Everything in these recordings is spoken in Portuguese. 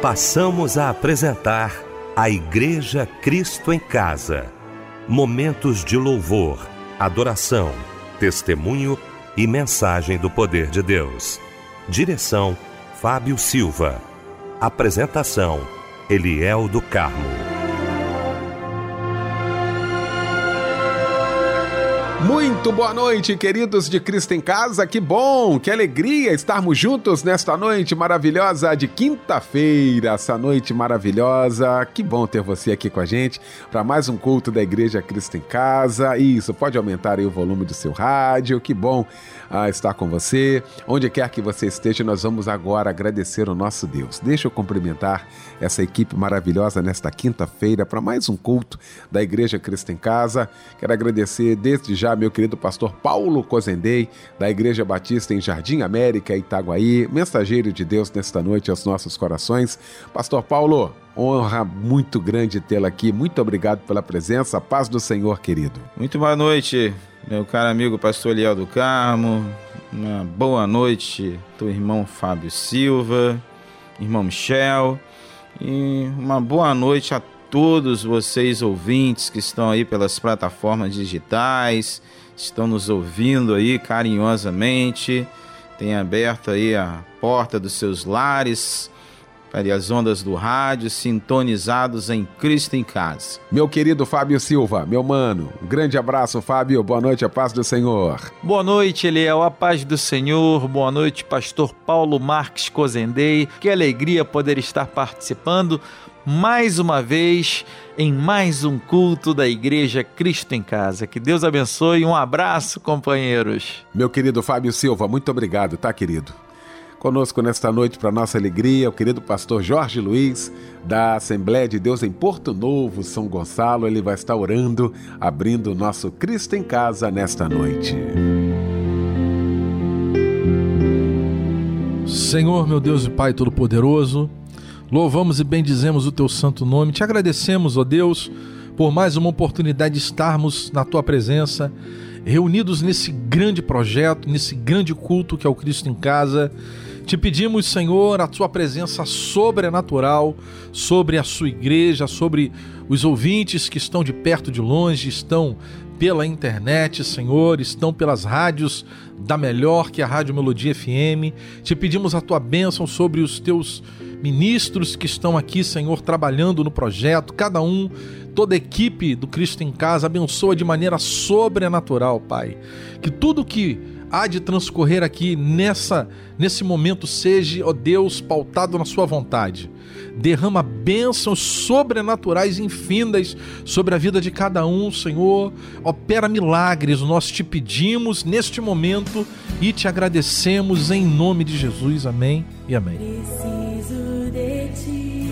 Passamos a apresentar a Igreja Cristo em Casa. Momentos de louvor, adoração, testemunho e mensagem do poder de Deus. Direção: Fábio Silva. Apresentação: Eliel do Carmo. Muito boa noite, queridos de Cristo em Casa. Que bom, que alegria estarmos juntos nesta noite maravilhosa de quinta-feira. Essa noite maravilhosa. Que bom ter você aqui com a gente para mais um culto da Igreja Cristo em Casa. Isso, pode aumentar aí o volume do seu rádio. Que bom estar com você. Onde quer que você esteja, nós vamos agora agradecer o nosso Deus. Deixa eu cumprimentar essa equipe maravilhosa nesta quinta-feira para mais um culto da Igreja Cristo em Casa. Quero agradecer desde já meu querido pastor Paulo Cozendei, da Igreja Batista em Jardim América, Itaguaí, mensageiro de Deus nesta noite aos nossos corações. Pastor Paulo, honra muito grande tê-lo aqui. Muito obrigado pela presença. A paz do Senhor, querido. Muito boa noite, meu caro amigo pastor Eliel do Carmo. Uma boa noite, teu irmão Fábio Silva, irmão Michel, e uma boa noite a todos vocês ouvintes que estão aí pelas plataformas digitais, estão nos ouvindo aí carinhosamente, tem aberto aí a porta dos seus lares para as ondas do rádio, sintonizados em Cristo em Casa. Meu querido Fábio Silva, meu mano, um grande abraço, Fábio, boa noite, a paz do Senhor. Boa noite, Eliel, a paz do Senhor, boa noite, pastor Paulo Marques Cozendei, que alegria poder estar participando mais uma vez em mais um culto da Igreja Cristo em Casa. Que Deus abençoe, um abraço, companheiros. Meu querido Fábio Silva, muito obrigado, tá, querido? Conosco nesta noite, para nossa alegria, o querido pastor Jorge Luiz, da Assembleia de Deus em Porto Novo, São Gonçalo. Ele vai estar orando, abrindo o nosso Cristo em Casa nesta noite. Senhor, meu Deus e Pai Todo-Poderoso, louvamos e bendizemos o Teu santo nome. Te agradecemos, ó Deus, por mais uma oportunidade de estarmos na Tua presença, reunidos nesse grande projeto, nesse grande culto que é o Cristo em Casa. Te pedimos, Senhor, a Tua presença sobrenatural sobre a Sua igreja, sobre os ouvintes que estão de perto e de longe, estão pela internet, Senhor, estão pelas rádios da Melhor, que é a Rádio Melodia FM. Te pedimos a Tua bênção sobre os Teus ministros que estão aqui, Senhor, trabalhando no projeto, cada um, toda a equipe do Cristo em Casa, abençoa de maneira sobrenatural, Pai. Que tudo que há de transcorrer aqui nesse momento seja, ó Deus, pautado na Sua vontade. Derrama bênçãos sobrenaturais infindas sobre a vida de cada um, Senhor. Opera milagres, nós te pedimos neste momento e te agradecemos em nome de Jesus. Amém e amém. Preciso de ti,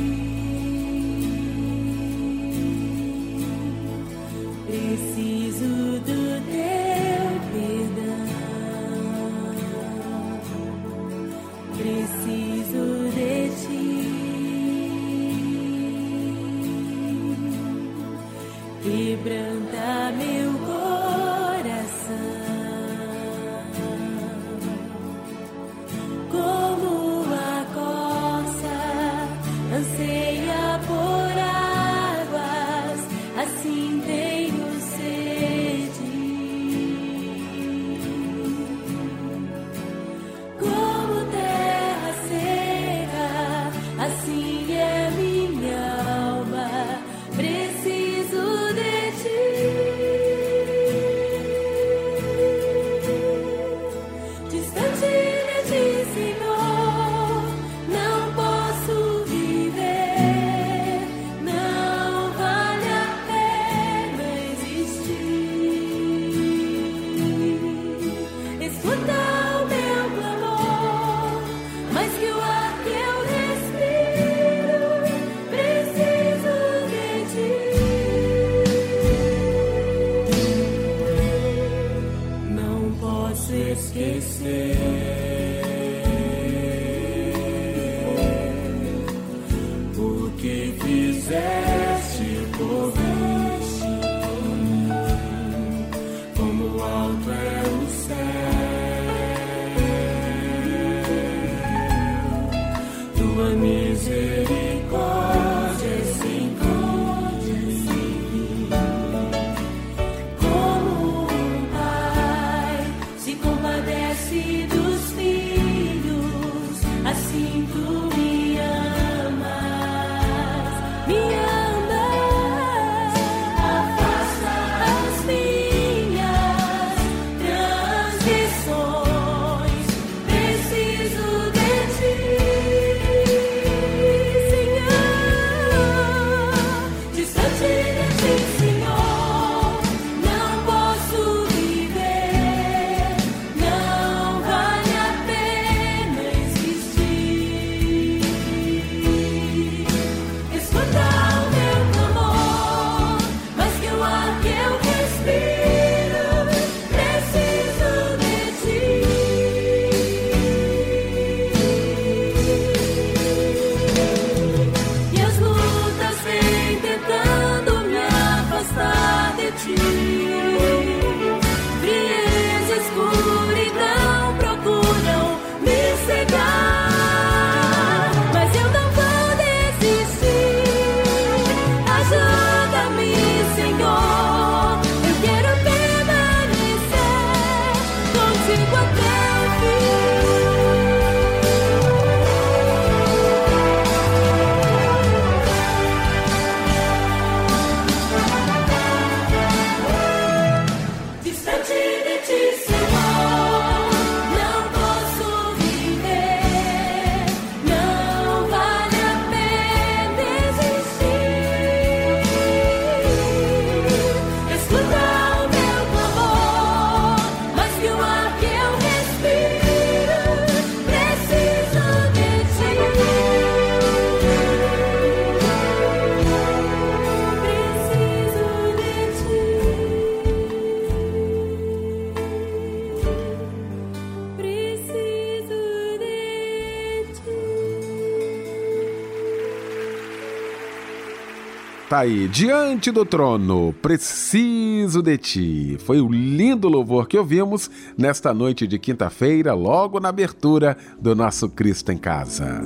preciso do teu perdão, preciso de ti, quebranta meu coração, como a corça anseia por águas, assim tenho sede. Como terra seca, assim é minha alma, preciso de ti. Distante de ti, Senhor, não posso viver, não vale a pena existir. Escuta o meu clamor, mais que o ar que eu respiro, preciso de ti. Não posso esquecer o que fizeste por mim, como alto é o céu, tua misericórdia Tá aí, diante do trono, preciso de ti. Foi o lindo louvor que ouvimos nesta noite de quinta-feira, logo na abertura do nosso Cristo em Casa.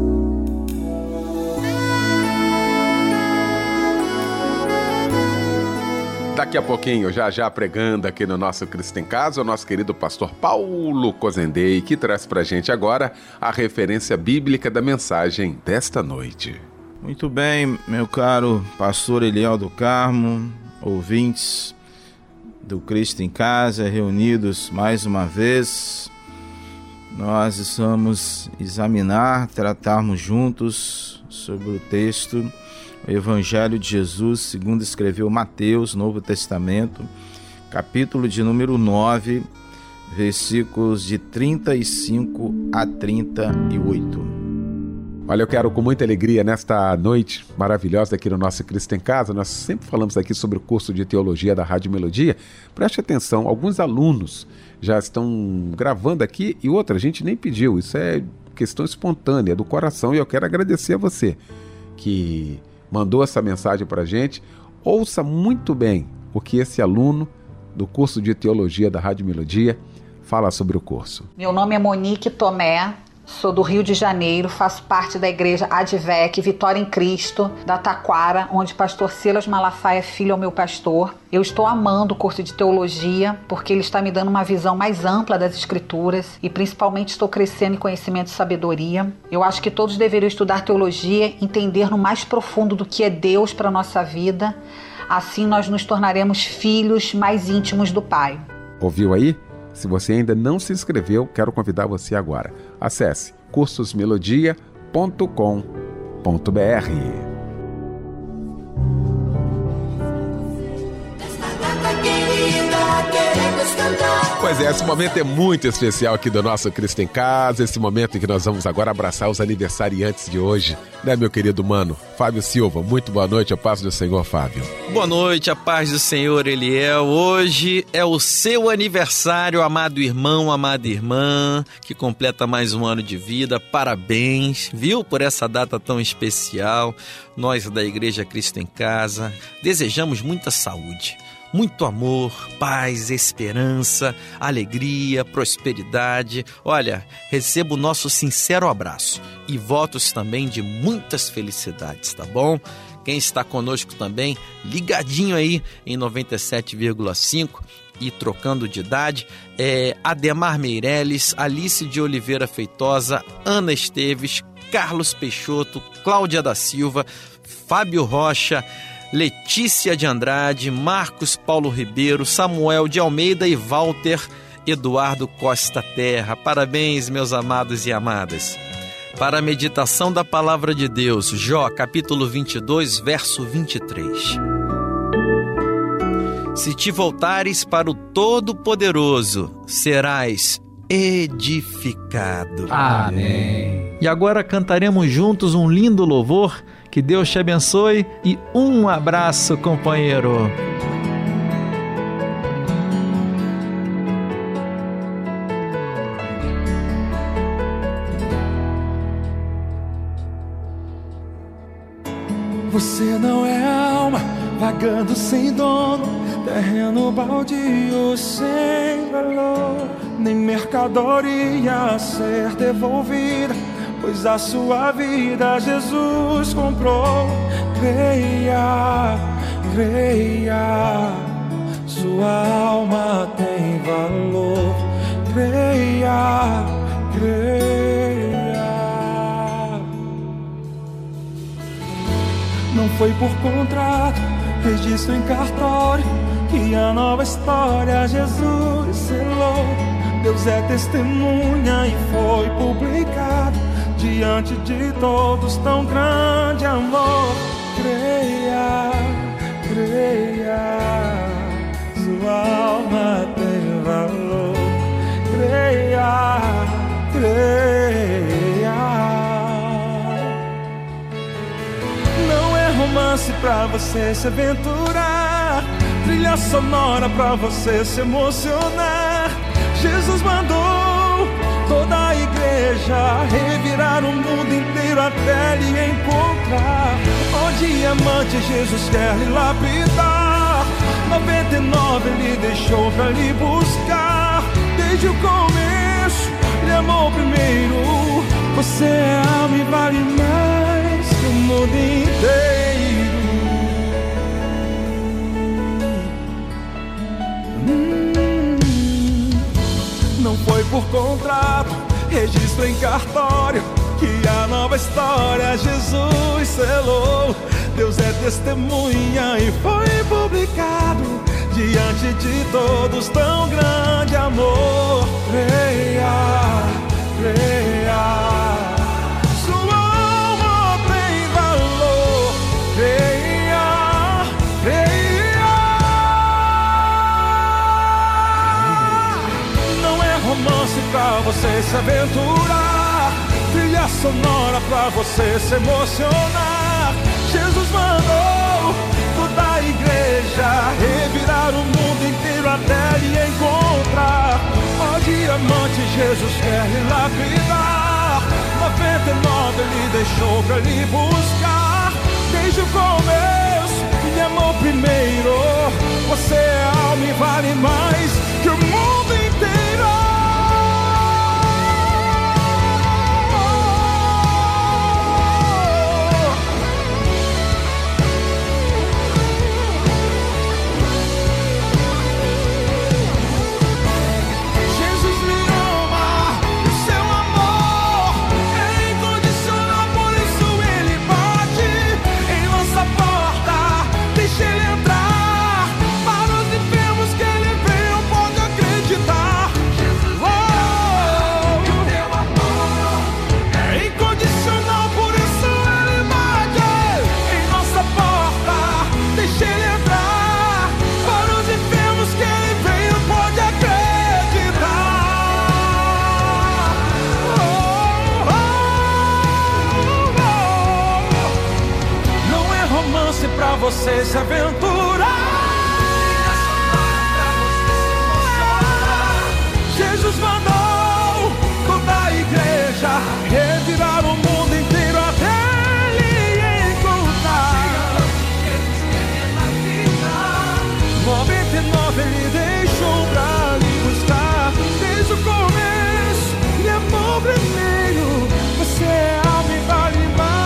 Daqui a pouquinho, já pregando aqui no nosso Cristo em Casa, o nosso querido pastor Paulo Cozendei, que traz pra gente agora a referência bíblica da mensagem desta noite. Muito bem, meu caro pastor Eliel do Carmo, ouvintes do Cristo em Casa, reunidos mais uma vez, nós vamos tratarmos juntos sobre o texto, o Evangelho de Jesus, segundo escreveu Mateus, Novo Testamento, capítulo de número 9, versículos de 35 a 38. Olha, eu quero com muita alegria nesta noite maravilhosa aqui no nosso Cristo em Casa, nós sempre falamos aqui sobre o curso de Teologia da Rádio Melodia. Preste atenção, alguns alunos já estão gravando aqui e outra, a gente nem pediu, isso é questão espontânea do coração e eu quero agradecer a você que mandou essa mensagem para a gente. Ouça muito bem o que esse aluno do curso de Teologia da Rádio Melodia fala sobre o curso. Meu nome é Monique Tomé. Sou do Rio de Janeiro, faço parte da igreja Advec, Vitória em Cristo, da Taquara, onde pastor Silas Malafaia Filho é o meu pastor. Eu estou amando o curso de teologia, porque ele está me dando uma visão mais ampla das escrituras e principalmente estou crescendo em conhecimento e sabedoria. Eu acho que todos deveriam estudar teologia, entender no mais profundo do que é Deus para a nossa vida. Assim nós nos tornaremos filhos mais íntimos do Pai. Ouviu aí? Se você ainda não se inscreveu, quero convidar você agora. Acesse cursosmelodia.com.br. Pois é, esse momento é muito especial aqui do nosso Cristo em Casa, esse momento em que nós vamos agora abraçar os aniversariantes de hoje, né, meu querido mano? Fábio Silva, muito boa noite, a paz do Senhor, Fábio. Boa noite, a paz do Senhor, Eliel. Hoje é o seu aniversário, amado irmão, amada irmã, que completa mais um ano de vida. Parabéns, viu, por essa data tão especial. Nós da Igreja Cristo em Casa desejamos muita saúde, muito amor, paz, esperança, alegria, prosperidade. Olha, receba o nosso sincero abraço e votos também de muitas felicidades, tá bom? Quem está conosco também, ligadinho aí em 97,5 e trocando de idade, é Ademar Meireles, Alice de Oliveira Feitosa, Ana Esteves, Carlos Peixoto, Cláudia da Silva, Fábio Rocha, Letícia de Andrade, Marcos Paulo Ribeiro, Samuel de Almeida e Walter Eduardo Costa Terra. Parabéns, meus amados e amadas. Para a meditação da Palavra de Deus, Jó, capítulo 22, verso 23. Se te voltares para o Todo-Poderoso, serás edificado. Amém. E agora cantaremos juntos um lindo louvor. Que Deus te abençoe e um abraço, companheiro. Você não é alma, vagando sem dono, terreno baldio sem valor, nem mercadoria a ser devolvida, pois a sua vida Jesus comprou. Creia, creia, sua alma tem valor. Creia, creia. Não foi por contrato, registro em cartório, que a nova história Jesus selou. Deus é testemunha e foi publicado diante de todos tão grande amor. Creia, creia, sua alma tem valor. Creia, creia. Não é romance pra você se aventurar, trilha sonora pra você se emocionar. Jesus mandou toda a igreja revirar o mundo inteiro até lhe encontrar. Ó diamante, Jesus quer lhe lapidar. 99 ele deixou pra lhe buscar. Desde o começo, ele amou primeiro. Você é alma e vale mais que o mundo inteiro. Não foi por contrato, registro em cartório, que a nova história Jesus selou. Deus é testemunha e foi publicado diante de todos tão grande amor. Creia, creia, sua alma tem valor. Creia, creia. Não é romance pra você se aventurar, trilha sonora pra você se emocionar. Jesus mandou toda a igreja revirar o mundo inteiro até lhe encontrar. Ó diamante, Jesus quer lhe lapidar. 99 ele deixou pra lhe buscar. Desde o começo, ele amou primeiro. Você é alma e vale mais que o mundo inteiro. Você se aventurar. Jesus mandou toda a igreja revirar o mundo inteiro até lhe encontrar. 99 ele deixou pra lhe buscar. Desde o começo, ele amou primeiro. Você é alma e vale mais.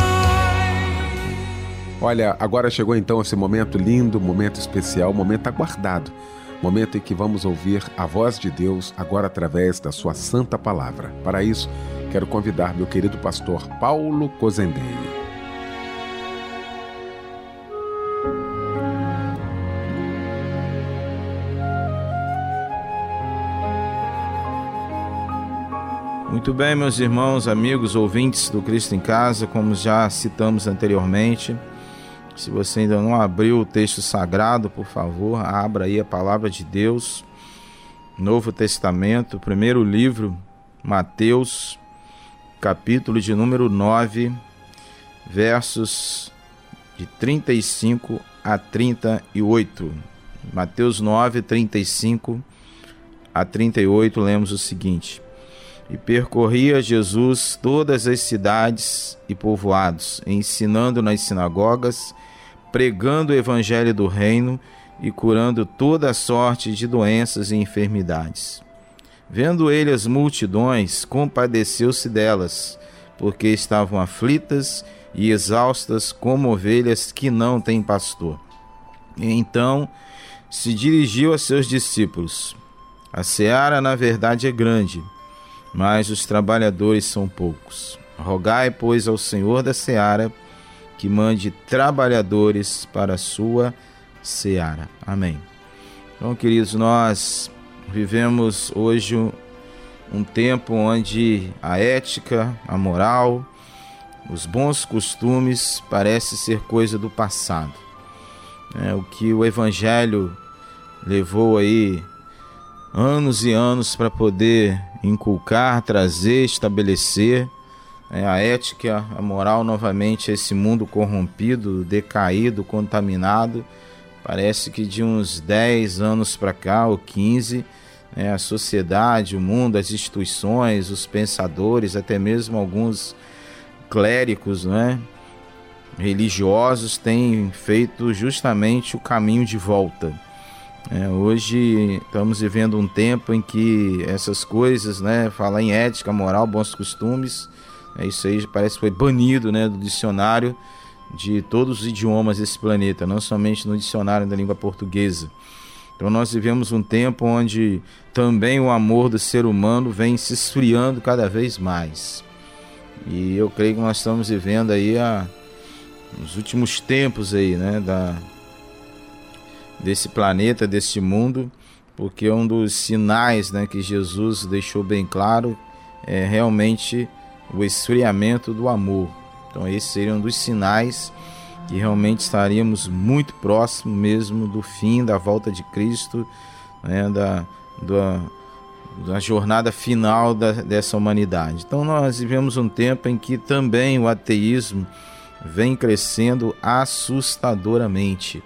Olha, agora chegou então esse momento lindo, momento especial, momento aguardado. Momento em que vamos ouvir a voz de Deus agora através da sua santa palavra. Para isso, quero convidar meu querido pastor Paulo Cozendei. Muito bem, meus irmãos, amigos, ouvintes do Cristo em Casa, como já citamos anteriormente, se você ainda não abriu o texto sagrado, por favor, abra aí a palavra de Deus, Novo Testamento, primeiro livro, Mateus, capítulo de número 9, versos de 35 a 38. Mateus 9, 35 a 38, lemos o seguinte: E percorria Jesus todas as cidades e povoados, ensinando nas sinagogas, pregando o evangelho do reino e curando toda sorte de doenças e enfermidades. Vendo ele as multidões, compadeceu-se delas, porque estavam aflitas e exaustas como ovelhas que não têm pastor. E então se dirigiu a seus discípulos: A seara, na verdade, é grande, mas os trabalhadores são poucos. Rogai, pois, ao Senhor da seara que mande trabalhadores para a sua seara. Amém. Então, queridos, nós vivemos hoje um tempo onde a ética, a moral, os bons costumes parece ser coisa do passado. O que o Evangelho levou aí anos e anos para poder inculcar, trazer, estabelecer a ética, a moral novamente, esse mundo corrompido, decaído, contaminado. Parece que de uns 10 anos para cá, ou 15, a sociedade, o mundo, as instituições, os pensadores, até mesmo alguns clérigos, religiosos, têm feito justamente o caminho de volta. Hoje estamos vivendo um tempo em que essas coisas, falar em ética, moral, bons costumes, isso aí parece que foi banido do dicionário de todos os idiomas desse planeta, não somente no dicionário da língua portuguesa. Então nós vivemos um tempo onde também o amor do ser humano vem se esfriando cada vez mais. E eu creio que nós estamos vivendo aí nos últimos tempos aí, desse planeta, desse mundo, porque um dos sinais que Jesus deixou bem claro é realmente o esfriamento do amor. Então esse seria um dos sinais que realmente estaríamos muito próximo mesmo do fim, da volta de Cristo, da jornada final dessa humanidade. Então nós vivemos um tempo em que também o ateísmo vem crescendo assustadoramente.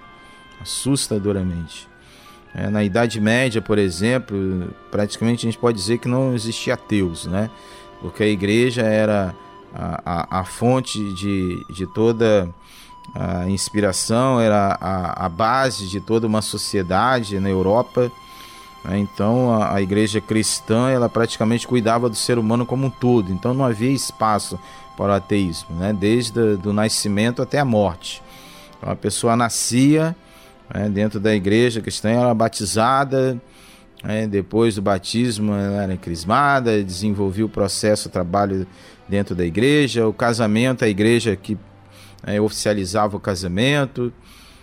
Na Idade Média, por exemplo, praticamente a gente pode dizer que não existia ateus, porque a igreja era a fonte de toda a inspiração, era a base de toda uma sociedade na Europa. Então a igreja cristã, ela praticamente cuidava do ser humano como um todo, então não havia espaço para o ateísmo, desde o nascimento até a morte. Então a pessoa nascia dentro da igreja cristã, ela era batizada, depois do batismo ela era crismada, desenvolvia o processo, o trabalho dentro da igreja, o casamento, a igreja que oficializava o casamento,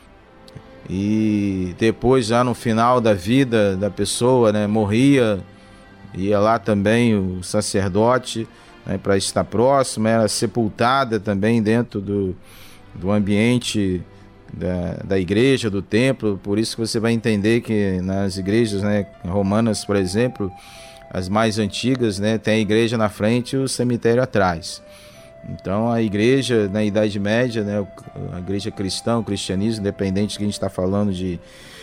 e depois já no final da vida da pessoa, morria, ia lá também o sacerdote para estar próximo, era sepultada também dentro do ambiente da igreja, do templo. Por isso que você vai entender que nas igrejas romanas, por exemplo, as mais antigas, tem a igreja na frente e o cemitério atrás. Então a igreja na Idade Média, a igreja cristã, o cristianismo, independente que a gente está falando de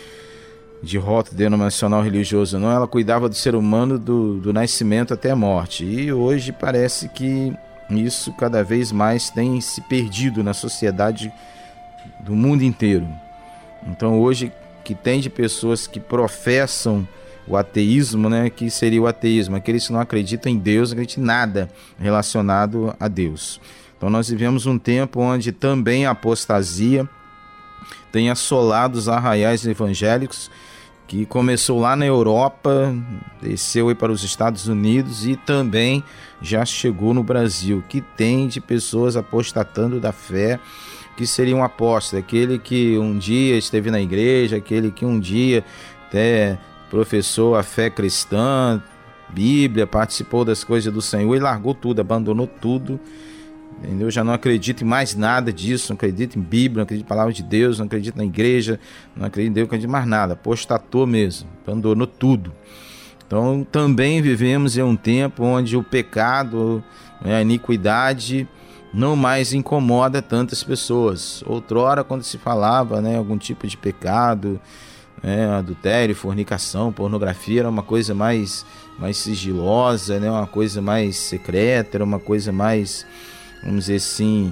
rótulo denominacional religioso, não, ela cuidava do ser humano do nascimento até a morte. E hoje parece que isso cada vez mais tem se perdido na sociedade do mundo inteiro. Então hoje, que tem de pessoas que professam o ateísmo, que seria o ateísmo, aqueles que não acreditam em Deus, não acreditam em nada relacionado a Deus. Então nós vivemos um tempo onde também a apostasia tem assolado os arraiais evangélicos, que começou lá na Europa, desceu aí para os Estados Unidos e também já chegou no Brasil, que tem de pessoas apostatando da fé, que seria um apóstolo, aquele que um dia esteve na igreja, aquele que um dia até professou a fé cristã, Bíblia, participou das coisas do Senhor e largou tudo, abandonou tudo, entendeu? Já não acredito em mais nada disso, não acredito em Bíblia, não acredito em palavra de Deus, não acredito na igreja, não acredito em Deus, não acredito em mais nada, apostatou mesmo, abandonou tudo. Então também vivemos em um tempo onde o pecado, a iniquidade não mais incomoda tantas pessoas. Outrora, quando se falava algum tipo de pecado, adultério, fornicação, pornografia, era uma coisa mais sigilosa, uma coisa mais secreta, era uma coisa mais, vamos dizer assim,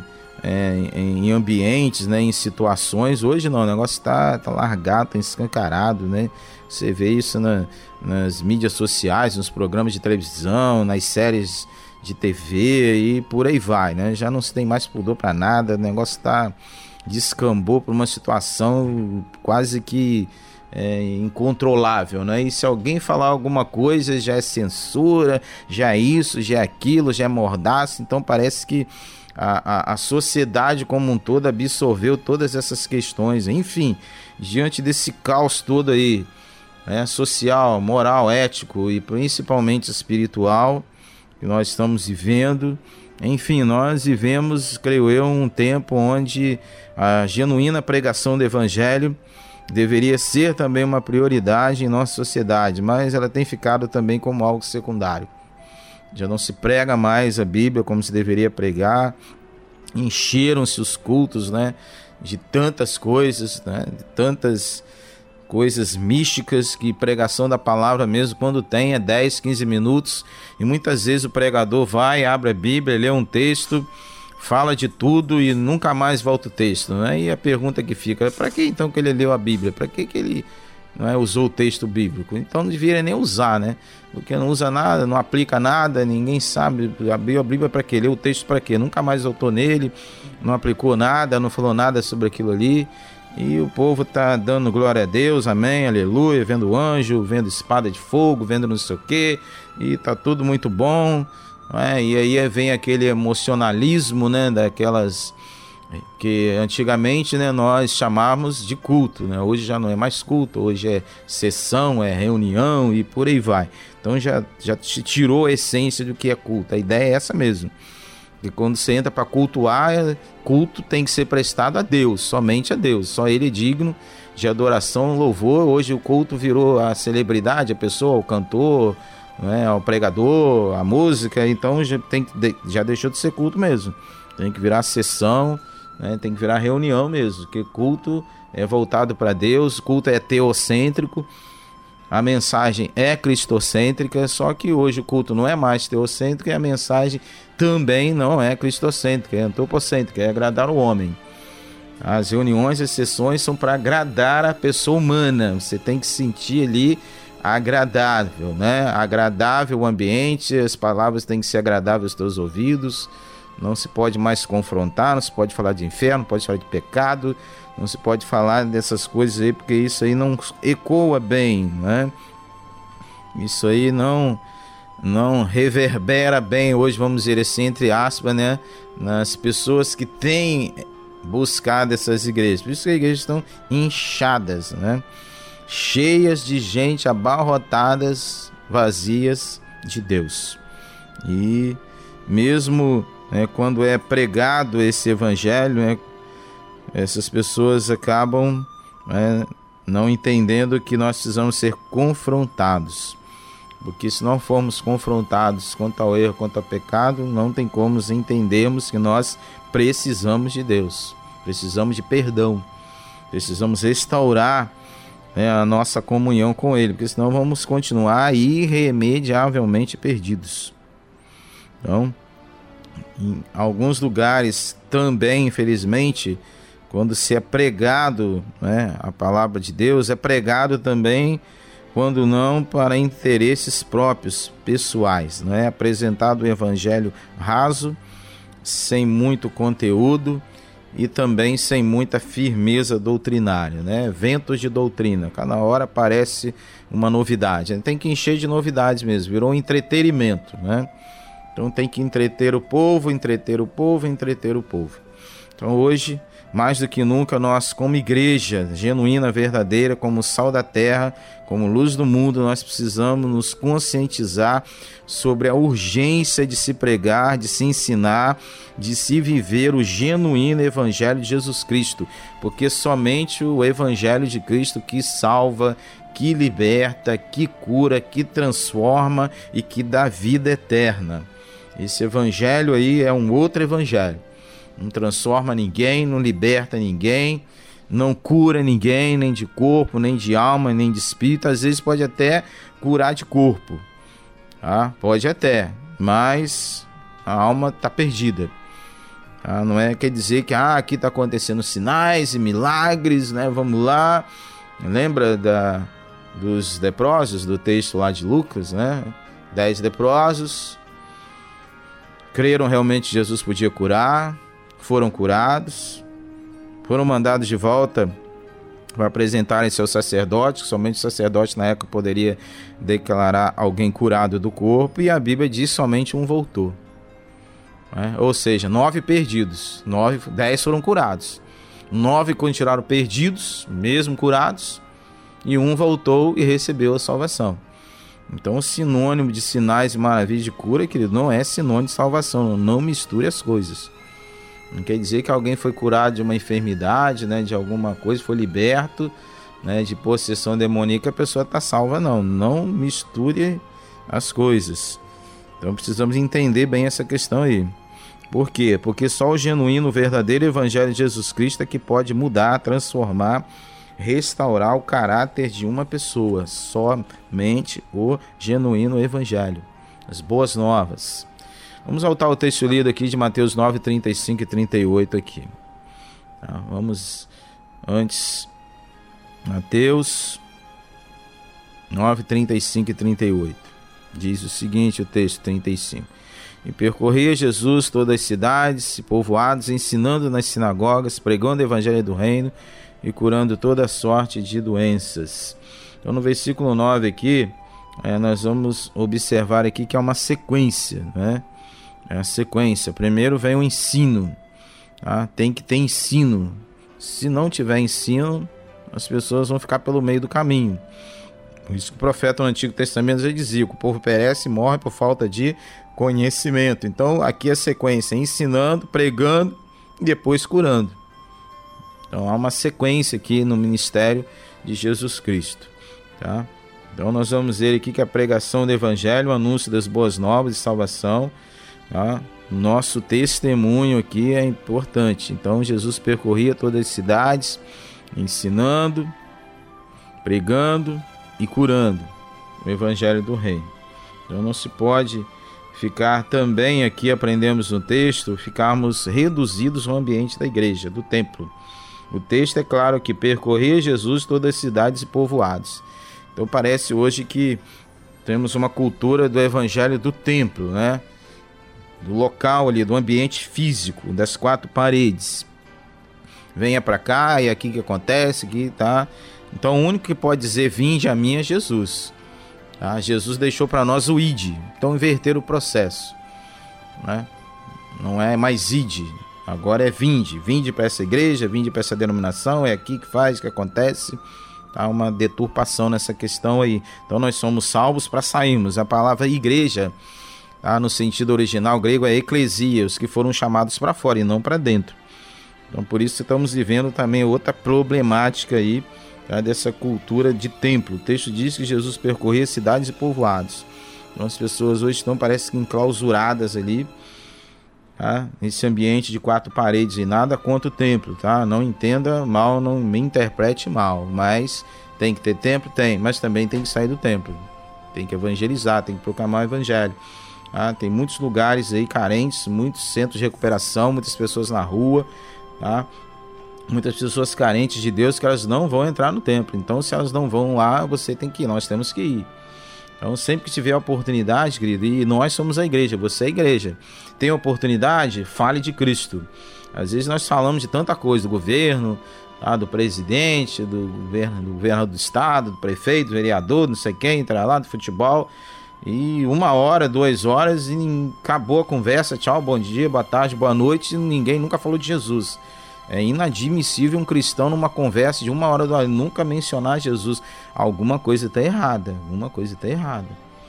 em ambientes, em situações. Hoje não, o negócio está largado, está escancarado, Você vê isso nas mídias sociais, nos programas de televisão, nas séries de TV e por aí vai, Já não se tem mais pudor para nada, o negócio descambou para uma situação quase que incontrolável, E se alguém falar alguma coisa já é censura, já é isso, já é aquilo, já é mordaça. Então parece que a sociedade como um todo absorveu todas essas questões. Enfim, diante desse caos todo aí, social, moral, ético e principalmente espiritual que nós estamos vivendo. Enfim, nós vivemos, creio eu, um tempo onde a genuína pregação do Evangelho deveria ser também uma prioridade em nossa sociedade, mas ela tem ficado também como algo secundário. Já não se prega mais a Bíblia como se deveria pregar. Encheram-se os cultos, de tantas coisas, de tantas coisas místicas, que pregação da palavra mesmo, quando tem, é 10, 15 minutos, e muitas vezes o pregador vai, abre a Bíblia, lê um texto, fala de tudo e nunca mais volta o texto, E a pergunta que fica, para que então que ele leu a Bíblia? Para que ele usou o texto bíblico? Então não deveria nem usar, Porque não usa nada, não aplica nada, ninguém sabe, abriu a Bíblia para quê? Leu o texto para quê? Nunca mais voltou nele, não aplicou nada, não falou nada sobre aquilo ali, e o povo está dando glória a Deus, amém, aleluia, vendo anjo, vendo espada de fogo, vendo não sei o quê, e tá tudo muito bom, E aí vem aquele emocionalismo, daquelas que antigamente, nós chamávamos de culto, Hoje já não é mais culto, hoje é sessão, é reunião e por aí vai. Então já te tirou a essência do que é culto. A ideia é essa mesmo. E quando você entra para cultuar, culto tem que ser prestado a Deus, somente a Deus. Só Ele é digno de adoração, louvor. Hoje o culto virou a celebridade, a pessoa, o cantor, o pregador, a música. Então já deixou de ser culto mesmo. Tem que virar sessão, tem que virar reunião mesmo. Porque culto é voltado para Deus, culto é teocêntrico. A mensagem é cristocêntrica, só que hoje o culto não é mais teocêntrico e a mensagem também não é cristocêntrica, é antropocêntrica, é agradar o homem. As reuniões e sessões são para agradar a pessoa humana, você tem que sentir ali agradável, Agradável o ambiente, as palavras têm que ser agradáveis aos teus ouvidos, não se pode mais confrontar, não se pode falar de inferno, não pode falar de pecado, não se pode falar dessas coisas aí, porque isso aí não ecoa bem, Isso aí não reverbera bem, hoje vamos dizer assim, entre aspas, nas pessoas que têm buscado essas igrejas. Por isso que as igrejas estão inchadas, Cheias de gente, abarrotadas, vazias de Deus. E mesmo quando é pregado esse evangelho, essas pessoas acabam não entendendo que nós precisamos ser confrontados. Porque se não formos confrontados quanto ao erro, quanto ao pecado, não tem como entendermos que nós precisamos de Deus. Precisamos de perdão. Precisamos restaurar a nossa comunhão com Ele. Porque senão vamos continuar irremediavelmente perdidos. Então, em alguns lugares também, infelizmente, quando se é pregado a palavra de Deus, é pregado também, quando não, para interesses próprios, pessoais. É apresentado o evangelho raso, sem muito conteúdo e também sem muita firmeza doutrinária. Ventos de doutrina, cada hora aparece uma novidade. Tem que encher de novidades mesmo, virou um entretenimento. Então tem que entreter o povo, entreter o povo, entreter o povo. Então hoje, mais do que nunca, nós como igreja genuína, verdadeira, como sal da terra, como luz do mundo, nós precisamos nos conscientizar sobre a urgência de se pregar, de se ensinar, de se viver o genuíno evangelho de Jesus Cristo, porque somente o evangelho de Cristo que salva, que liberta, que cura, que transforma e que dá vida eterna. Esse evangelho aí é um outro evangelho. Não transforma ninguém, não liberta ninguém, não cura ninguém, nem de corpo, nem de alma, nem de espírito. Às vezes pode até curar de corpo, pode até, mas a alma está perdida. Não quer dizer que aqui está acontecendo sinais e milagres, vamos lá. Lembra dos leprosos, do texto lá de Lucas, 10 leprosos creram realmente que Jesus podia curar, foram curados, foram mandados de volta para apresentarem-se ao sacerdote, que somente o sacerdote na época poderia declarar alguém curado do corpo, e a Bíblia diz somente um voltou. Ou seja, 9 perdidos, 10 foram curados, 9 continuaram perdidos, mesmo curados, e um voltou e recebeu a salvação. Então, o sinônimo de sinais e maravilhas de cura, querido, não é sinônimo de salvação. Não misture as coisas. Não quer dizer que alguém foi curado de uma enfermidade, né, de alguma coisa, foi liberto, né, de possessão demoníaca, a pessoa está salva, não. Não misture as coisas. Então, precisamos entender bem essa questão aí. Por quê? Porque só o genuíno, verdadeiro Evangelho de Jesus Cristo é que pode mudar, transformar, restaurar o caráter de uma pessoa. Somente o genuíno Evangelho. As boas novas. Vamos voltar ao texto lido aqui de Mateus 9, 35 e 38 aqui. Tá, vamos antes. Mateus 9, 35 e 38. Diz o seguinte, o texto 35. E percorria Jesus todas as cidades e povoados, ensinando nas sinagogas, pregando o evangelho do reino e curando toda sorte de doenças. Então, no versículo 9 aqui, nós vamos observar aqui que é uma sequência, né? É a sequência. Primeiro vem o ensino, tá? Tem que ter ensino. Se não tiver ensino, as pessoas vão ficar pelo meio do caminho. Por isso que o profeta no Antigo Testamento já dizia que o povo perece e morre por falta de conhecimento. Então aqui a sequência, ensinando, pregando e depois curando. Então há uma sequência aqui no ministério de Jesus Cristo, tá? Então nós vamos ver aqui que a pregação do evangelho, o anúncio das boas novas de salvação, tá? Nosso testemunho aqui é importante. Então Jesus percorria todas as cidades, ensinando, pregando e curando o evangelho do reino. Então não se pode ficar também aqui, aprendemos no texto, ficarmos reduzidos ao ambiente da igreja, do templo. O texto é claro que percorria Jesus todas as cidades e povoados. Então parece hoje que temos uma cultura do evangelho do templo, né? Do local ali, do ambiente físico, das quatro paredes. Venha para cá e aqui que acontece, aqui tá. Então o único que pode dizer vinde a mim é Jesus. Tá? Jesus deixou para nós o ide. Então inverter o processo, né? Não é mais ide, agora é vinde. Vinde para essa igreja, vinde para essa denominação, é aqui que faz, que acontece. Há uma deturpação nessa questão aí. Então nós somos salvos para sairmos. A palavra igreja, tá, no sentido original grego, é eclesia, os que foram chamados para fora e não para dentro. Então por isso estamos vivendo também outra problemática aí, tá, dessa cultura de templo. O texto diz que Jesus percorria cidades e povoados. Então as pessoas hoje estão, parece que enclausuradas ali, tá, nesse ambiente de quatro paredes, e nada contra o templo, tá? Não entenda mal, não me interprete mal, mas tem que ter templo, tem, mas também tem que sair do templo, tem que evangelizar, tem que proclamar o evangelho, tá? Tem muitos lugares aí carentes, muitos centros de recuperação, muitas pessoas na rua, tá? Muitas pessoas carentes de Deus que elas não vão entrar no templo. Então se elas não vão lá, você tem que ir, nós temos que ir. Então sempre que tiver a oportunidade, querido, e nós somos a igreja, você é a igreja, tem oportunidade, fale de Cristo. Às vezes nós falamos de tanta coisa, do governo, tá, do presidente, do governador do estado, do prefeito, do vereador, não sei quem, entra lá, do futebol, e 1 hora, 2 horas e acabou a conversa, tchau, bom dia, boa tarde, boa noite, ninguém nunca falou de Jesus. É inadmissível um cristão numa conversa de 1 hora nunca mencionar Jesus. Alguma coisa está errada, alguma coisa está errada.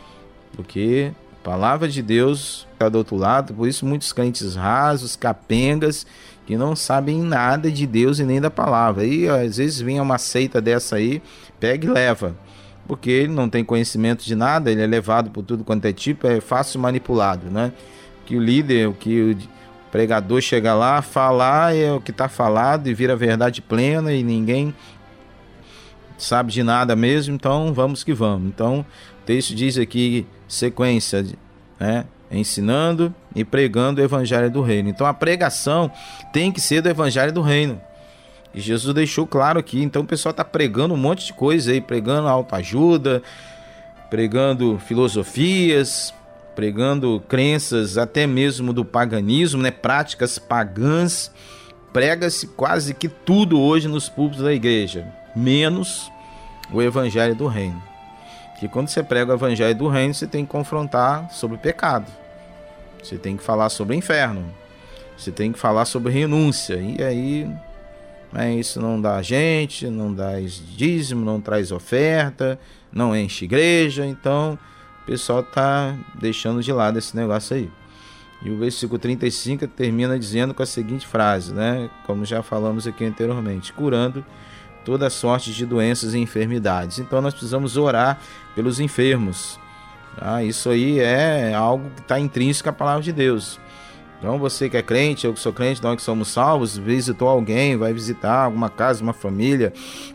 Porque a palavra de Deus está do outro lado, por isso muitos crentes rasos, capengas, que não sabem nada de Deus e nem da palavra. E às vezes vem uma seita dessa aí, pega e leva. Porque ele não tem conhecimento de nada, ele é levado por tudo quanto é tipo, é fácil manipulado, né? Que o líder, que o pregador chega lá, falar é o que está falado e vira verdade plena e ninguém sabe de nada mesmo, então vamos que vamos. Então o texto diz aqui, sequência, né? Ensinando e pregando o evangelho do reino. Então a pregação tem que ser do evangelho do reino. E Jesus deixou claro aqui. Então o pessoal está pregando um monte de coisa aí, pregando autoajuda, pregando filosofias, pregando crenças até mesmo do paganismo, né? Práticas pagãs. Prega-se quase que tudo hoje nos púlpitos da igreja, menos o evangelho do reino. Porque quando você prega o evangelho do reino, você tem que confrontar sobre o pecado, você tem que falar sobre o inferno, você tem que falar sobre renúncia, e aí mas isso não dá gente, não dá dízimo, não traz oferta, não enche igreja, então o pessoal está deixando de lado esse negócio aí. E o versículo 35 termina dizendo com a seguinte frase, né? Como já falamos aqui anteriormente, curando toda sorte de doenças e enfermidades. Então nós precisamos orar pelos enfermos. Tá? Isso aí é algo que está intrínseco à palavra de Deus. Então você que é crente, eu que sou crente, nós que somos salvos, visitou alguém, vai visitar alguma casa, uma família,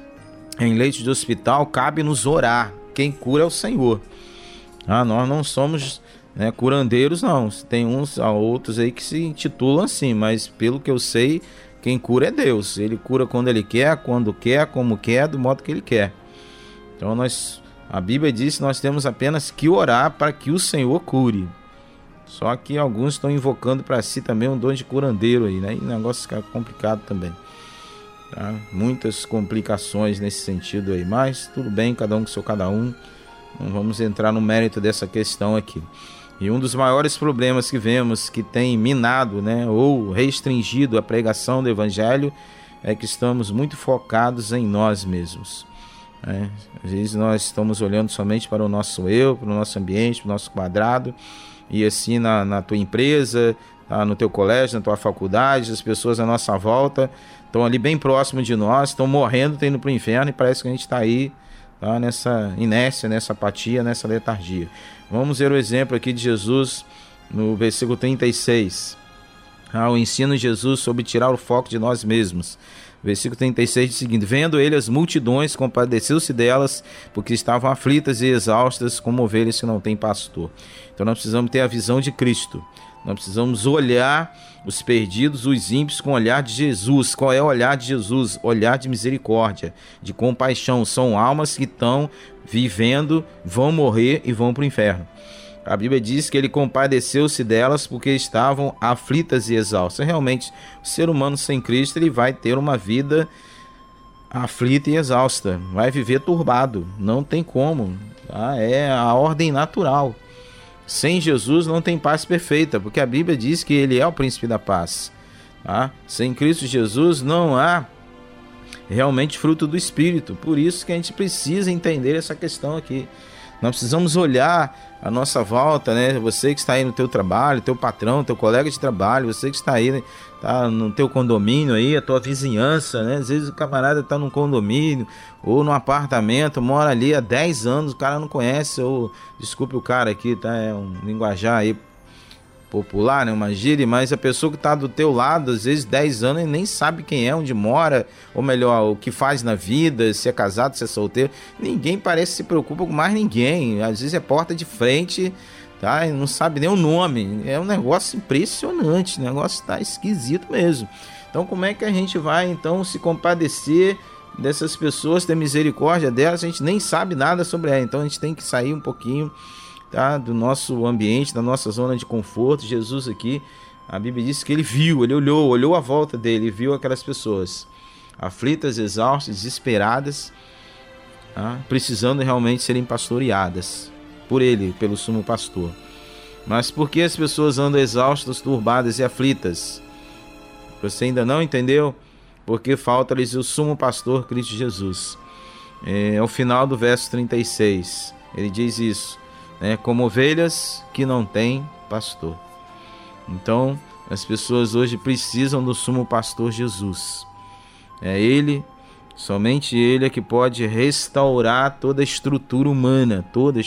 em leite de hospital, cabe nos orar. Quem cura é o Senhor. Nós não somos curandeiros, não. Tem uns a outros aí que se intitulam assim, mas pelo que eu sei, quem cura é Deus. Ele cura quando Ele quer, quando quer, como quer, do modo que Ele quer. Então a Bíblia diz que nós temos apenas que orar para que o Senhor cure. Só que alguns estão invocando para si também um dom de curandeiro aí, né? E o negócio fica complicado também. Tá? Muitas complicações nesse sentido aí, mas tudo bem, cada um com seu cada um. Não vamos entrar no mérito dessa questão aqui. E um dos maiores problemas que vemos que tem minado, ou restringido a pregação do Evangelho é que estamos muito focados em nós mesmos. Às vezes nós estamos olhando somente para o nosso eu, para o nosso ambiente, para o nosso quadrado, e assim na tua empresa, no teu colégio, na tua faculdade, as pessoas à nossa volta estão ali bem próximo de nós, estão morrendo, estão indo para o inferno, e parece que a gente está aí nessa inércia, nessa apatia, nessa letargia. Vamos ver o exemplo aqui de Jesus no versículo 36. O ensino de Jesus sobre tirar o foco de nós mesmos. Versículo 36 diz o seguinte: vendo ele as multidões, compadeceu-se delas, porque estavam aflitas e exaustas, como ovelhas que não têm pastor. Então nós precisamos ter a visão de Cristo. Nós precisamos olhar os perdidos, os ímpios, com o olhar de Jesus. Qual é o olhar de Jesus? Olhar de misericórdia, de compaixão. São almas que estão vivendo, vão morrer e vão para o inferno. A Bíblia diz que ele compadeceu-se delas porque estavam aflitas e exaustas. Realmente, o ser humano sem Cristo ele vai ter uma vida aflita e exausta. Vai viver turbado. Não tem como. É a ordem natural. Sem Jesus não tem paz perfeita, porque a Bíblia diz que ele é o príncipe da paz. Sem Cristo Jesus não há realmente fruto do Espírito. Por isso que a gente precisa entender essa questão aqui. Nós precisamos olhar à nossa volta, Você que está aí no teu trabalho, teu patrão, teu colega de trabalho, você que está aí, tá no teu condomínio aí, a tua vizinhança, Às vezes o camarada está num condomínio ou num apartamento, mora ali há 10 anos, o cara não conhece, ou, desculpe o cara aqui, tá? É um linguajar aí popular, uma gíria, mas a pessoa que está do teu lado, às vezes 10 anos, e nem sabe quem é, onde mora, ou melhor, o que faz na vida, se é casado, se é solteiro. Ninguém parece se preocupa com mais ninguém. Às vezes é porta de frente, tá? E não sabe nem o nome. É um negócio impressionante, o negócio está esquisito mesmo. Então como é que a gente vai então se compadecer dessas pessoas, ter misericórdia delas? A gente nem sabe nada sobre ela, então a gente tem que sair um pouquinho do nosso ambiente, da nossa zona de conforto. Jesus aqui, a Bíblia diz que ele viu, ele olhou à volta dele, viu aquelas pessoas aflitas, exaustas, desesperadas, precisando realmente serem pastoreadas por ele, pelo sumo pastor. Mas por que as pessoas andam exaustas, turbadas e aflitas? Você ainda não entendeu? Porque falta-lhes o sumo pastor Cristo Jesus. Ao final do verso 36, ele diz isso: como ovelhas que não têm pastor. Então, as pessoas hoje precisam do sumo pastor Jesus. É ele, somente ele é que pode restaurar toda a estrutura humana,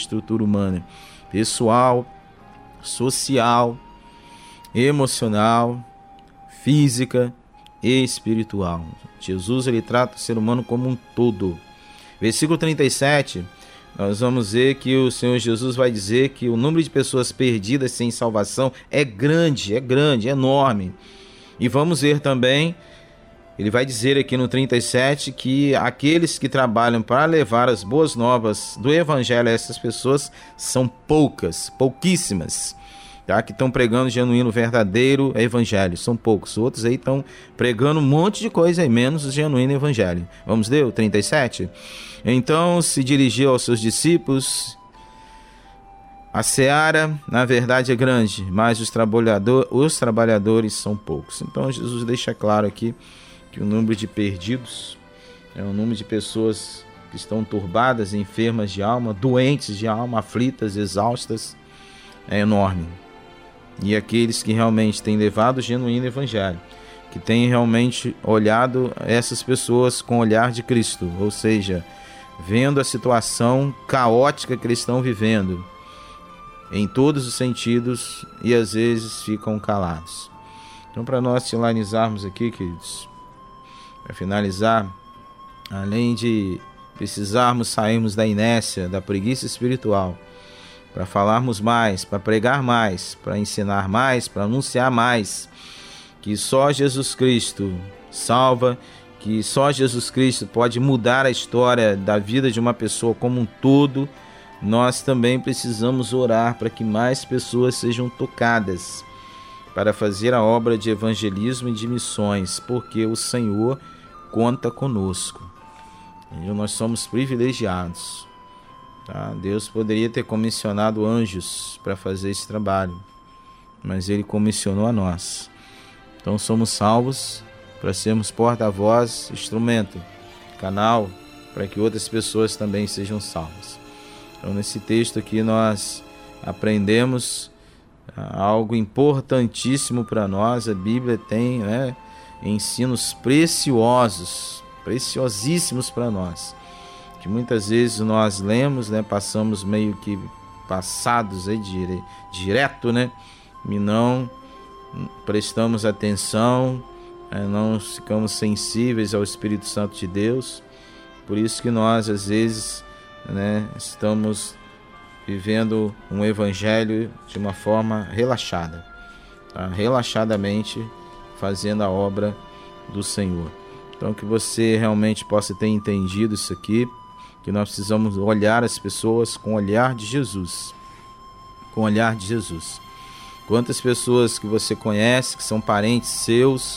pessoal, social, emocional, física e espiritual. Jesus, ele trata o ser humano como um todo. Versículo 37, nós vamos ver que o Senhor Jesus vai dizer que o número de pessoas perdidas sem salvação é grande, enorme. E vamos ver também, ele vai dizer aqui no 37 que aqueles que trabalham para levar as boas novas do Evangelho a essas pessoas são pouquíssimas, que estão pregando genuíno, verdadeiro Evangelho. São poucos. Outros aí estão pregando um monte de coisa aí, menos o genuíno Evangelho. Vamos ler o 37? Então se dirigiu aos seus discípulos: a seara, na verdade, é grande, mas os trabalhadores são poucos. Então Jesus deixa claro aqui que o número de perdidos, o número de pessoas que estão turbadas, enfermas de alma, doentes de alma, aflitas, exaustas, é enorme. E aqueles que realmente têm levado o genuíno evangelho, que têm realmente olhado essas pessoas com o olhar de Cristo, ou seja, vendo a situação caótica que eles estão vivendo, em todos os sentidos, e às vezes ficam calados. Então, para nós finalizarmos aqui, queridos, para finalizar, além de precisarmos sairmos da inércia, da preguiça espiritual, para falarmos mais, para pregar mais, para ensinar mais, para anunciar mais, que só Jesus Cristo salva, que só Jesus Cristo pode mudar a história da vida de uma pessoa como um todo, nós também precisamos orar para que mais pessoas sejam tocadas, para fazer a obra de evangelismo e de missões, porque o Senhor conta conosco. E nós somos privilegiados. Tá? Deus poderia ter comissionado anjos para fazer esse trabalho, mas Ele comissionou a nós. Então somos salvos para sermos porta-voz, instrumento, canal, para que outras pessoas também sejam salvas. Então nesse texto aqui nós aprendemos algo importantíssimo para nós. A Bíblia tem, ensinos preciosos, preciosíssimos para nós, que muitas vezes nós lemos, passamos meio que passados direto, e não prestamos atenção, não ficamos sensíveis ao Espírito Santo de Deus. Por isso que nós às vezes estamos vivendo um evangelho de uma forma relaxada, relaxadamente fazendo a obra do Senhor. Então que você realmente possa ter entendido isso aqui, que nós precisamos olhar as pessoas com o olhar de Jesus, com o olhar de Jesus. Quantas pessoas que você conhece, que são parentes seus,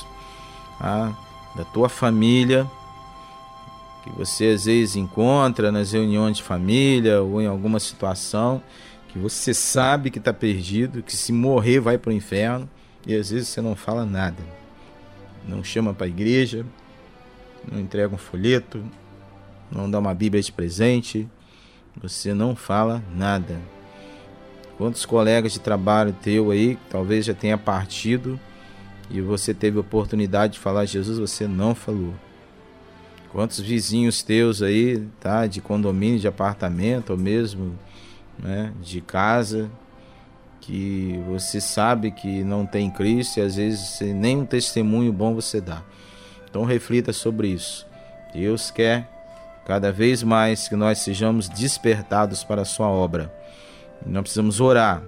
da tua família, que você às vezes encontra nas reuniões de família ou em alguma situação, que você sabe que está perdido, que se morrer vai para o inferno, e às vezes você não fala nada, não chama para a igreja, não entrega um folheto, não dá uma Bíblia de presente, você não fala nada. Quantos colegas de trabalho teu aí, que talvez já tenha partido, e você teve a oportunidade de falar de Jesus, você não falou. Quantos vizinhos teus aí, de condomínio, de apartamento, ou mesmo de casa, que você sabe que não tem Cristo, e às vezes nem um testemunho bom você dá. Então reflita sobre isso. Deus quer cada vez mais que nós sejamos despertados para a sua obra. Nós precisamos orar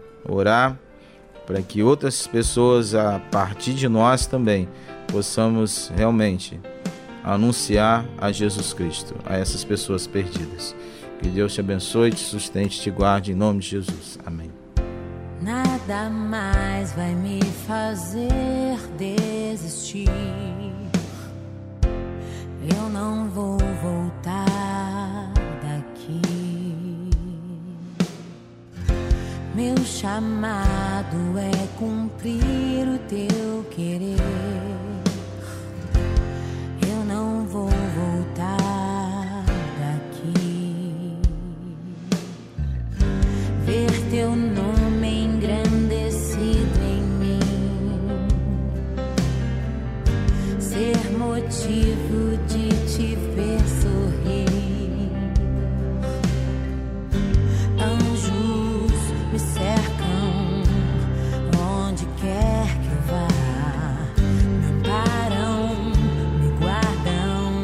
para que outras pessoas, a partir de nós também, possamos realmente anunciar a Jesus Cristo, a essas pessoas perdidas. Que Deus te abençoe, te sustente, te guarde, em nome de Jesus. Amém. Nada mais vai me fazer desistir. Eu não vou voltar daqui. Meu chamado é cumprir o teu querer. Eu não vou voltar daqui. Ver teu nome engrandecido em mim, ser motivo de te ver sorrir. Anjos me cercam onde quer que eu vá, me amparam, me guardam.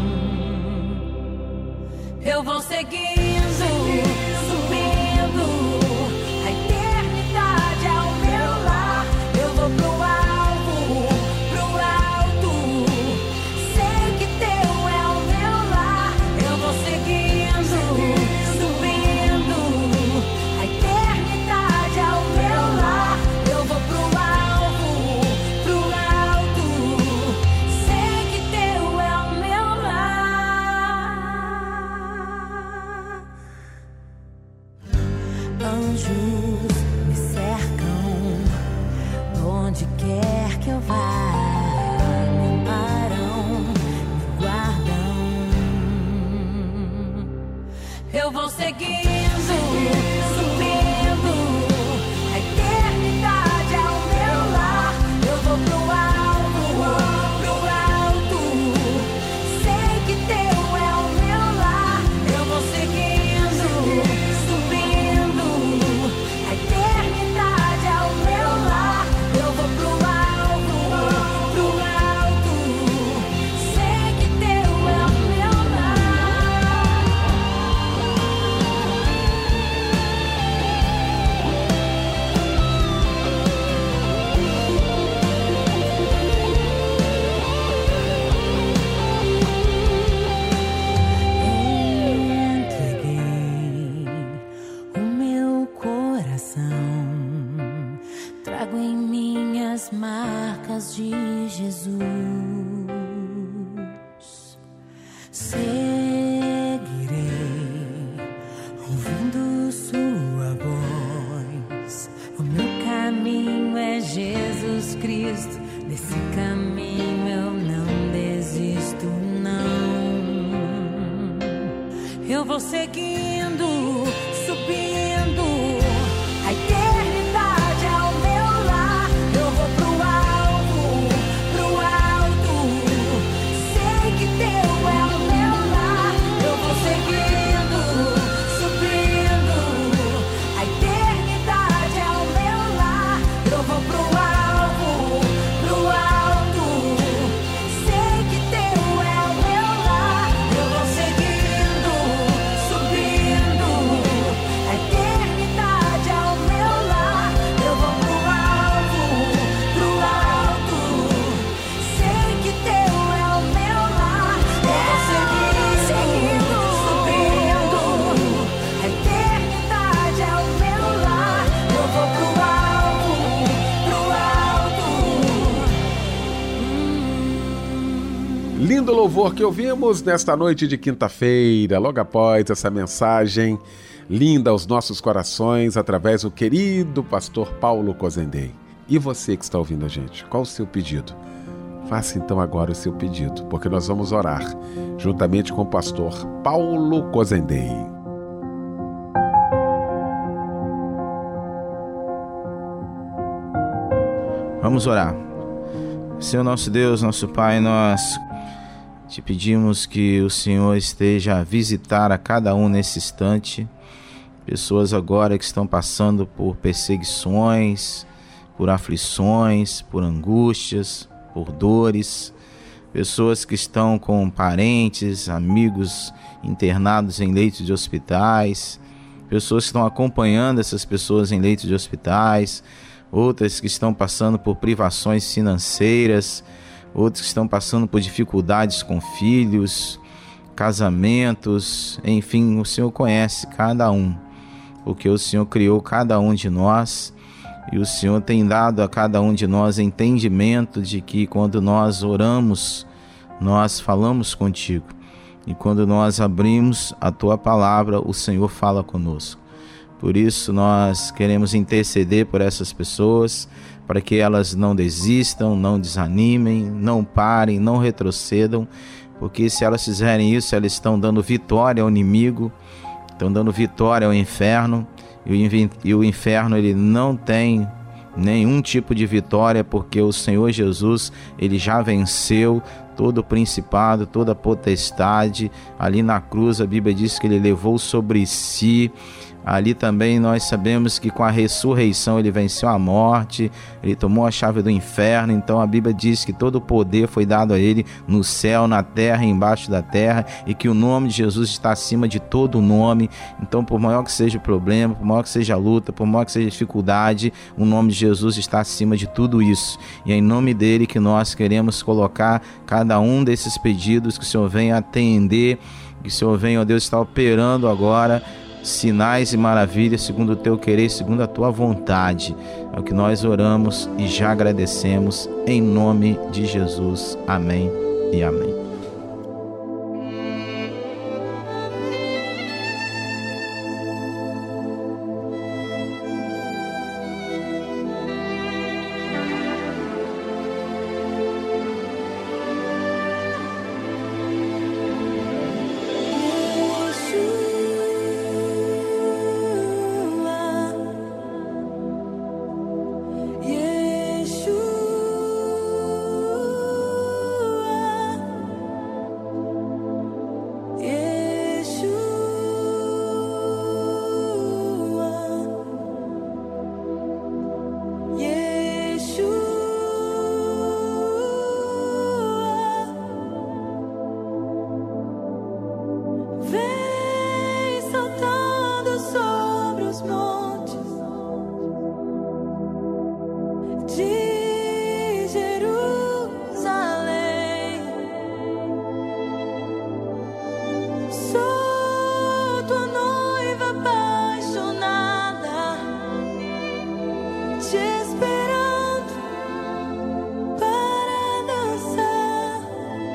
Eu vou seguindo, subindo, a eternidade ao meu lar. Eu vou pro alvo, pro alto, sei que teu é o meu lar. Eu vou seguindo, subindo, a eternidade ao meu lar. Eu vou pro alvo, pro alto, sei que teu é o meu lar. Anjos me cercam onde quer que eu vá, me amparam, seguindo, subindo. A eternidade é o meu lar. Eu vou pro alto, sei que teu é o meu lar. Eu vou seguindo, subindo. A eternidade é o meu lar. Eu vou pro alto, sei que teu é o meu lar. Entreguei o meu coração, trago em mim as marcas de Jesus. Seguirei ouvindo sua voz. O meu caminho é Jesus Cristo. Nesse caminho eu não desisto, não. Eu vou seguindo, subindo. A eternidade é o meu lar. Eu vou pro alto, sei que teu é o meu lar. Eu vou seguindo, subindo. A eternidade é o meu lar. Eu vou pro alto, sei que teu é o meu lar. Eu vou seguindo, subindo. A eternidade é o meu lar. Eu vou pro alto, sei que teu é o meu lar. Eu vou seguindo, subindo. A eternidade é o meu lar. Eu vou pro alto. Lindo louvor que ouvimos nesta noite de quinta-feira, logo após essa mensagem linda aos nossos corações, através do querido pastor Paulo Cozendei. E você que está ouvindo a gente, qual o seu pedido? Faça então agora o seu pedido, porque nós vamos orar juntamente com o pastor Paulo Cozendei. Vamos orar. Senhor nosso Deus, nosso Pai, nós te pedimos que o Senhor esteja a visitar a cada um nesse instante. Pessoas agora que estão passando por perseguições, por aflições, por angústias, por dores. Pessoas que estão com parentes, amigos internados em leitos de hospitais. Pessoas que estão acompanhando essas pessoas em leitos de hospitais. Outras que estão passando por privações financeiras, outros que estão passando por dificuldades com filhos, casamentos, enfim, o Senhor conhece cada um, porque o Senhor criou cada um de nós e o Senhor tem dado a cada um de nós entendimento de que quando nós oramos, nós falamos contigo, e quando nós abrimos a tua palavra, o Senhor fala conosco. Por isso nós queremos interceder por essas pessoas, para que elas não desistam, não desanimem, não parem, não retrocedam, porque se elas fizerem isso, elas estão dando vitória ao inimigo, estão dando vitória ao inferno, e o inferno ele não tem nenhum tipo de vitória, porque o Senhor Jesus ele já venceu todo o principado, toda a potestade. Ali na cruz a Bíblia diz que ele levou sobre si. Ali também nós sabemos que com a ressurreição ele venceu a morte, ele tomou a chave do inferno. Então a Bíblia diz que todo o poder foi dado a ele no céu, na terra e embaixo da terra, e que o nome de Jesus está acima de todo nome. Então, por maior que seja o problema, por maior que seja a luta, por maior que seja a dificuldade, o nome de Jesus está acima de tudo isso. E é em nome dele que nós queremos colocar cada um desses pedidos, que o Senhor venha atender, que o Senhor venha, ó Deus, está operando agora sinais e maravilhas segundo o teu querer, segundo a tua vontade. É o que nós oramos e já agradecemos em nome de Jesus. Amém e amém. te esperando para dançar.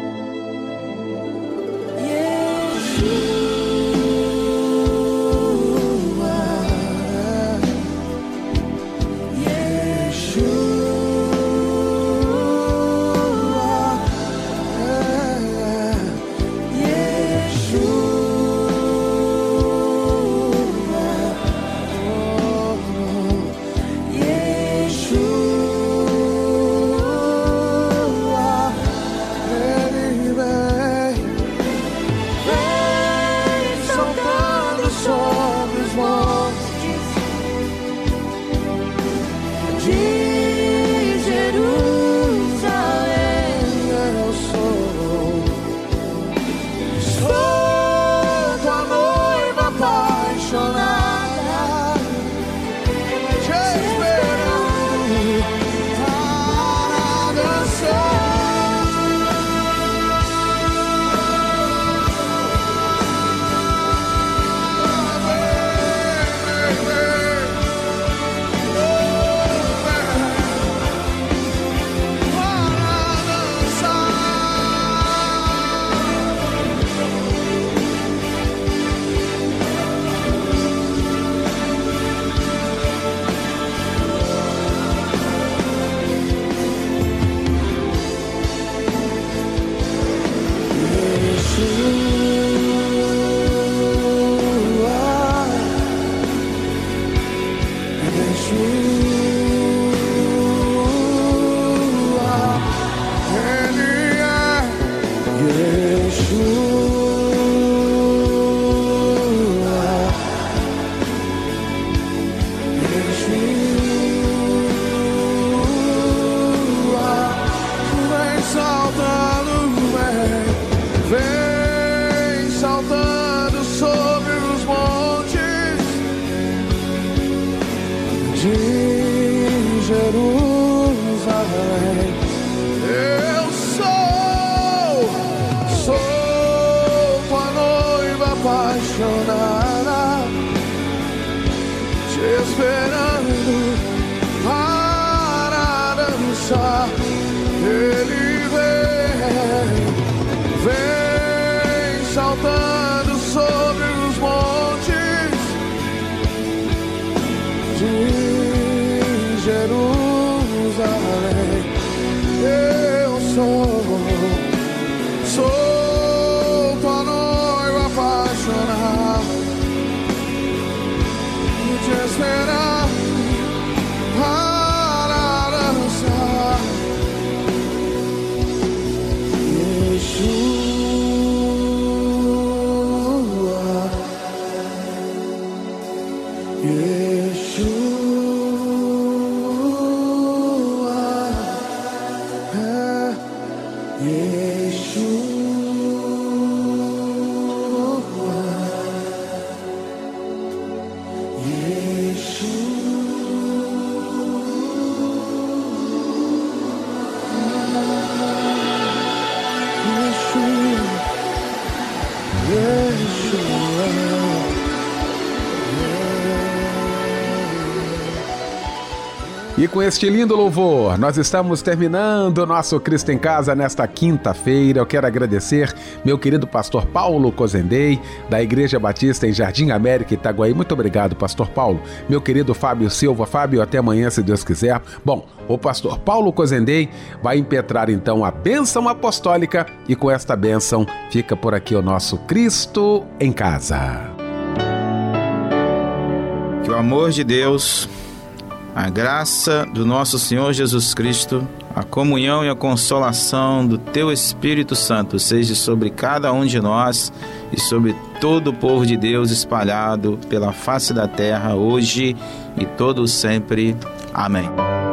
E com este lindo louvor, nós estamos terminando o nosso Cristo em Casa nesta quinta-feira. Eu quero agradecer meu querido pastor Paulo Cozendei, da Igreja Batista em Jardim América, Itaguaí. Muito obrigado, pastor Paulo. Meu querido Fábio Silva. Fábio, até amanhã, se Deus quiser. Bom, o pastor Paulo Cozendei vai impetrar então a bênção apostólica e com esta bênção fica por aqui o nosso Cristo em Casa. Que o amor de Deus, a graça do nosso Senhor Jesus Cristo, a comunhão e a consolação do Teu Espírito Santo seja sobre cada um de nós e sobre todo o povo de Deus espalhado pela face da terra, hoje e todo sempre. Amém.